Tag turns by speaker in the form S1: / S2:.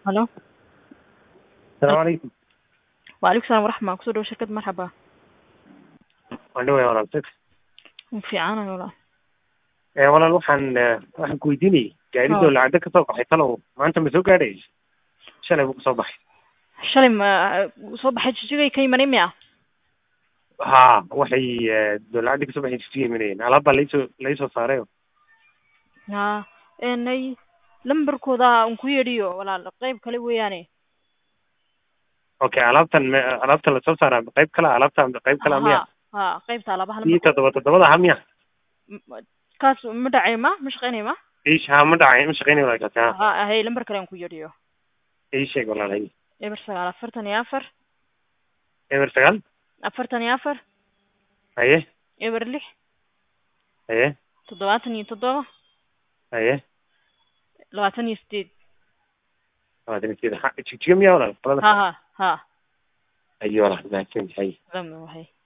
S1: الو.
S2: السلام عليكم.
S1: وعليكم السلام ورحمة. kusoo dhaw shirkad marxaba.
S2: waan dhawaya walaal.
S1: fiican walaal.
S2: walaal waxaan ku weydiinayay gaariga lacagta ka soo baxay talow maanta ma soo gaadhay? Shalay buu ka soo baxay.
S1: shalay ma soo baxay jijigay ka imanay miya?
S2: haa waxay lacagta ka soo baxay jijigay imanayeen alaab baa laysoo saaray.
S1: haa nay lambarkooda aan ku yeedhiyo walaal qayb kale weeyaane.
S2: okay alaabta la soo saaray qayb kale qayb kale miya?
S1: haa qaybta alaabaha
S2: iyo toddoba ha miya?
S1: kaas ma dhacay ma shaqeynay ma?
S2: ma dhacay ma shaqeynay walaal kaas.
S1: hay lambar kale aan ku yeedhiyo.
S2: sheeg walaal hay.
S1: eber 9
S2: eber 9
S1: 44
S2: haye
S1: eber 6
S2: haye
S1: 77
S2: haye
S1: 28
S2: jijiga miya walaal?
S1: ها
S2: ayo walaal laakiin hay.
S1: ضمن وهي